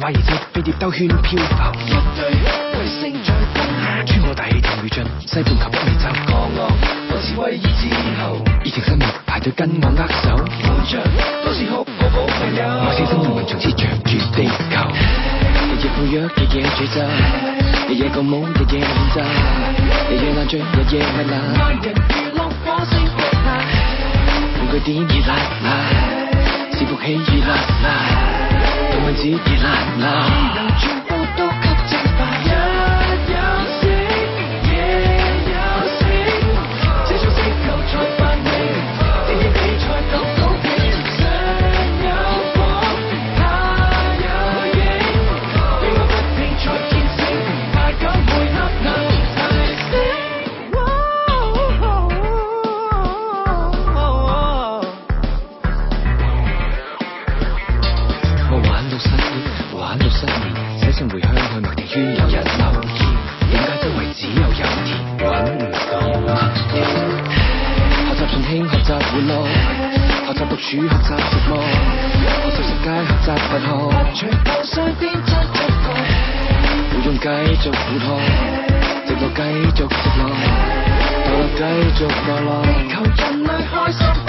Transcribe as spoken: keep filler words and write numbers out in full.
快熱熱飛碟兜圈漂浮，一對衛星在風行，穿過大氣田如盡，西半球北美洲降落，我是威爾之後，熱情生活排隊跟我握手，每場都是好好好朋友，我小心靈魂從此着住地球，日夜抱約，日夜聚集，日夜共舞，日夜練習，日夜爛醉，日夜蜜蠟，萬人娛樂火星腳下，玩具點熱辣辣，伺服器熱辣辣，動漫紙熱辣辣，技能全部都給蒸發，日有星，夜有星，這種星球才繁榮，電影比賽更高興，上有光，下有影，讓我不停才見證，大家配合能提升。我玩到失憶，玩到失眠，寫信回鄉去麥田圈，有人留言，點解周圍只有油田，揾唔到甜。學習順興，學習玩樂，學習獨處，學習寂寞，學習食街，學習佛學，隨步上邊執一個，會用繼續活學，直落繼續直落，墮落繼續墮落，求人類開心。